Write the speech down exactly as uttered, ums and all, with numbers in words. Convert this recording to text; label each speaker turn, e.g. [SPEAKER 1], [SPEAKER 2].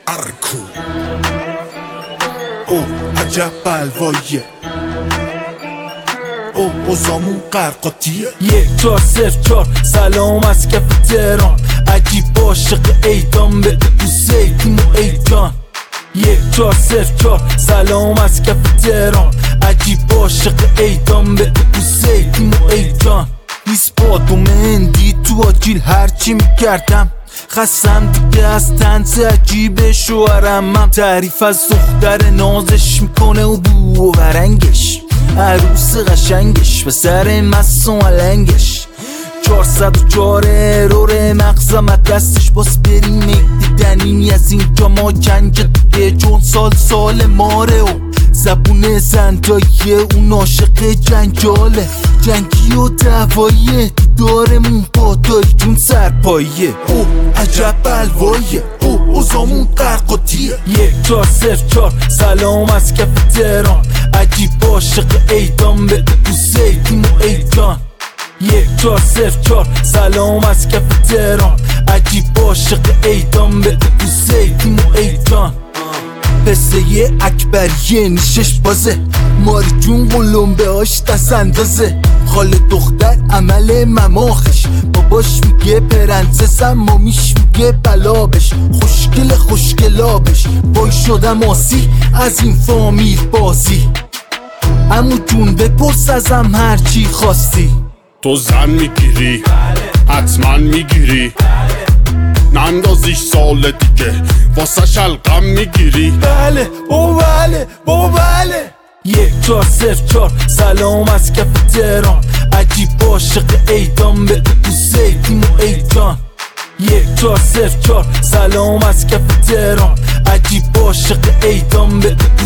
[SPEAKER 1] ارکو او عجب بلواییه، او اوزامون قرقاتیه.
[SPEAKER 2] یک چار صفر چار سلام از کف تهران، عجیب عاشق ایدان بده تو زیتون و ایدان. یک چار صفر چار سلام از کف تهران، عجیب عاشق ایدان بده تو زیتون و ایدان. نیست باد و مندی تو آجیل هرچی میکردم، خستم دیگه از تنز عجیب شوهرمم. تعریف از دختر نازش میکنه و بو و برنگش، عروس قشنگش، پسر مست و علنگش. چهارصد و چهار ارور مغزم از دستش، باز بریم دیدنی از اینجا ما کنج دیگه، چون سال سال ماره و زبون زنداییه. اون عاشق جنجاله، جنگی و دواییه، دیدارمون پادایی جون سرپاییه.
[SPEAKER 1] او عجب بلواییه، او اوزامون قرقاتیه.
[SPEAKER 2] یک چار صفر چار سلام از کف تهران، عجیب عاشق ایدان بده تو زیتون و ایدان. یک چار صفر چار سلام از کف تهران، عجیب عاشق ایدان بده تو زیتون و ایدان. پسه یه اکبریه نیشش بازه، ماری جون قلمبه هاش دست اندازه. خال دختر عمل مماخش، باباش میگه پرنسسم، مامیش میگه بلابش. خوشگل خوشگلابش، بای شدم آسی از این فامیل بازی. عمو جون بپرس ازم هرچی خواستی.
[SPEAKER 3] تو زن میگیری؟ حتما میگیری؟ نندازیش سال دیگه واسه شلقم میگیری؟
[SPEAKER 2] بله بابا بله بابا بله. یک چار صفر چار سلام از کف تهران، عجیب عاشق ایدان بده تو زیتون و ایدان. یک چار صفر چار سلام از کف تهران، عجیب عاشق ایدان بده تو